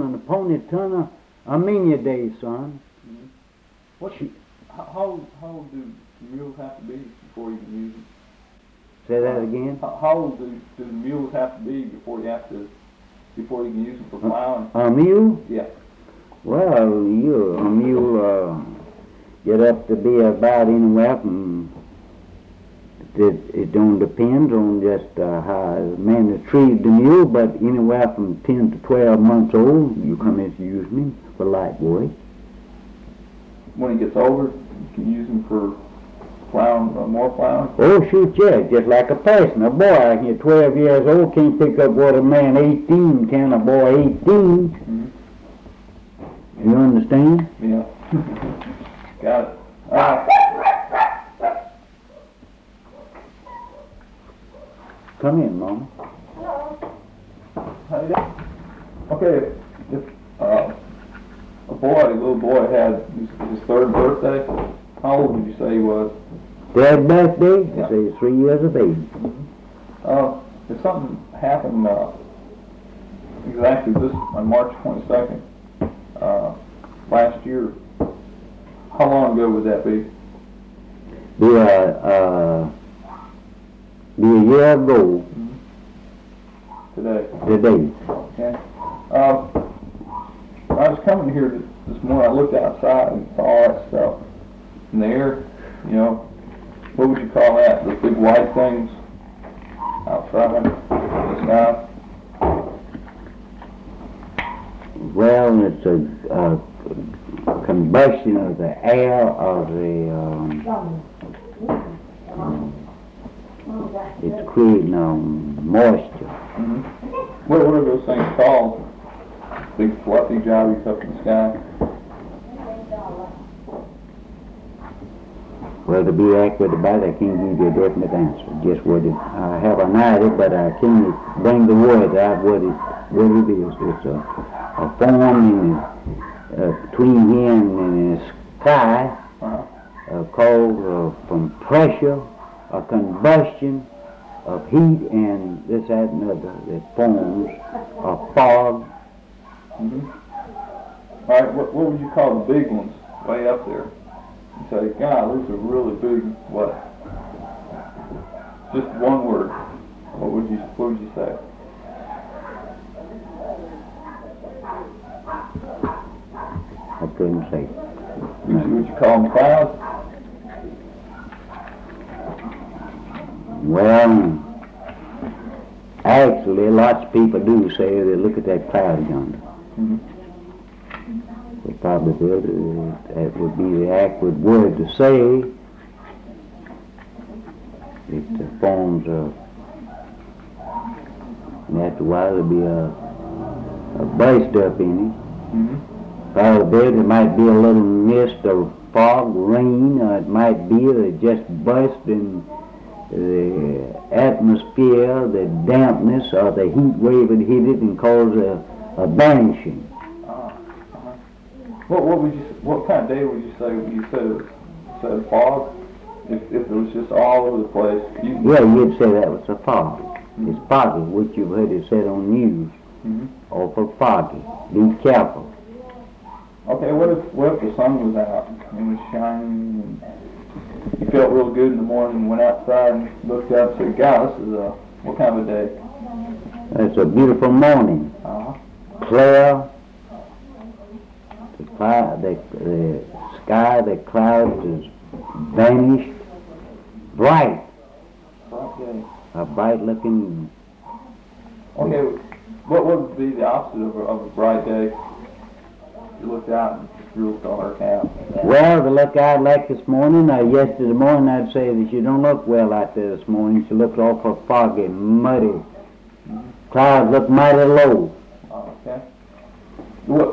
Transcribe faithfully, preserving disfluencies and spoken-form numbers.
and a pony ton of a many a day, son. Mm-hmm. What? She, how, how old, how old do mules have to be before you can use them? Say that again? How, how old do, do the mules have to be before you have to, before you can use them for plowing? A, a mule? Yeah. Well, you, a mule uh, get up to be about anywhere from, it, it don't depend on just uh, how the man retrieved the mule, but anywhere from ten to twelve months old, you come into using him for light work. When he gets older, you can use him for plowing, uh, more plowing? Oh, shoot, yeah, just like a person. A boy here, twelve years old, can't pick up what a man eighteen can, a boy eighteen. Mm-hmm. You understand? Yeah. Got it. Uh, Come in, Mama. How you doing? Okay, if uh, a boy, a little boy had his, his third birthday, how old would you say he was? Dad's birthday? Yeah. I say he's three years of age. Mm-hmm. Uh, if something happened uh, exactly this on March twenty-second uh, last year, how long ago would that be? Be a, uh, be a year ago Today. today. Okay. Uh, I was coming here this morning. I looked outside and saw all that stuff in the air. You know, what would you call that? The big white things outside in the sky. Well, it's a, a combustion of the air or the, um, um, it's creating um, moisture. Mm-hmm. What, what are those things called? Big fluffy jobbies up in the sky? Well, to be accurate about it, I can't give you a definite answer. Just what it, I have an idea, but I can't bring the word out what it, what it is. It's a, a form in, uh, between here and, and the sky Uh-huh. uh, called uh, from pressure, a combustion of heat, and this, that, and other that forms a fog. Mm-hmm. All right, what, what would you call the big ones way up there? You say, God, those are really big, what? Just one word. What would you, what would you say? I couldn't say. Would you, would you call them clouds? Well, actually, lots of people do say they look at that cloud yonder. Mm-hmm. They probably would. Uh, that would be the accurate word to say. It uh, forms a, and after a while there'll be a, a burst up in it. Mm-hmm. Probably there might be a little mist or fog, rain, or it might be that it just burst in the atmosphere, the dampness, or the heat wave would hit it and cause a, a burnishing. What what would you what kind of day would you say you said it was, said fog? If if it was just all over the place, you Yeah, you'd say that was a fog. Mm-hmm. It's foggy, which you've heard it said on news. Mm-hmm. Awful foggy. Be careful. Okay, what if what if the sun was out and was shining and you felt real good in the morning and went outside and looked up and said, God, this is a what kind of a day? It's a beautiful morning. Uh-huh. Clear. The, cloud, the, the sky, the clouds is vanished. Bright. Okay. A bright looking. Okay, what would be the opposite of a, of a bright day? You looked out and it's real dark out. Well, to look out like this morning, or yesterday morning, I'd say that you don't look well out there this morning. She looks awful foggy, muddy. Mm-hmm. Clouds look mighty low. Okay. What